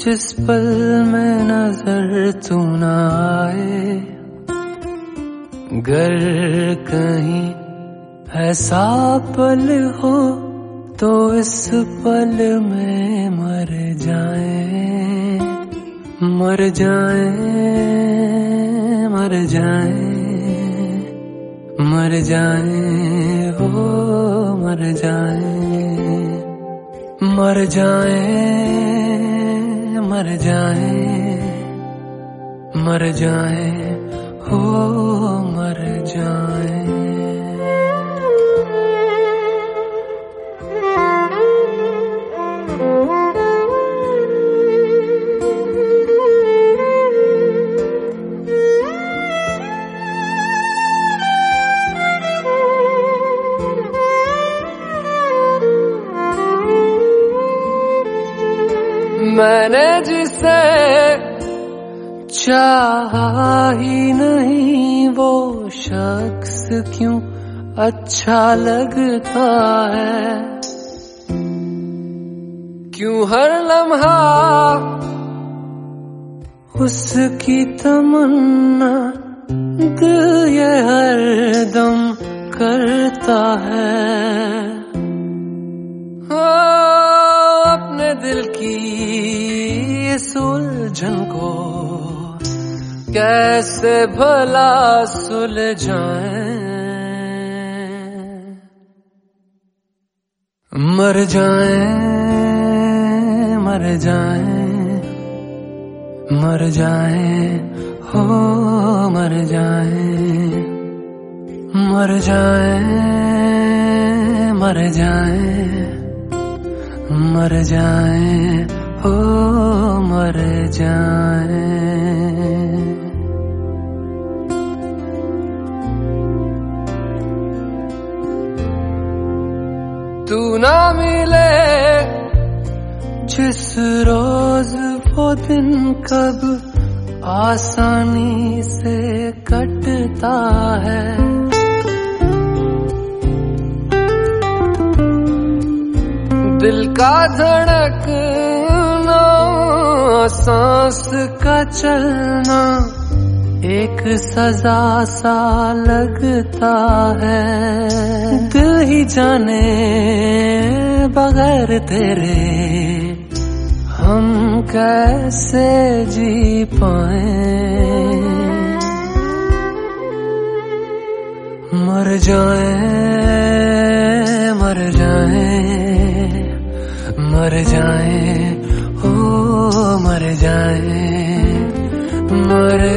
जिस पल में नजर तू ना आए, गर कहीं ऐसा पल हो तो इस पल में मर जाए, मर जाए, मर जाए, मर जाए, हो मर जाए, मर जाए, मर जाए, मर जाए, हो मर जाए। मैंने जिसे चाहा ही नहीं वो शख्स क्यों अच्छा लगता है, क्यों हर लम्हा उसकी तमन्ना दिल ये हर दम करता है। अपने दिल की इस उलझन को कैसे भला सुलझाएं, मर जाए, मर जाए, मर जाए, हो मर जाए, मर जाए, मर जाए, मर जाए, हो मर जाए। तू ना मिले जिस रोज वो दिन कब आसानी से कटता है, दिल का धड़कना सांस का चलना एक सजा सा लगता है, दिल ही जाने बगैर तेरे हम कैसे जी पाए, मर जाए, मर जाए, मर जाए, हो मर जाए, मर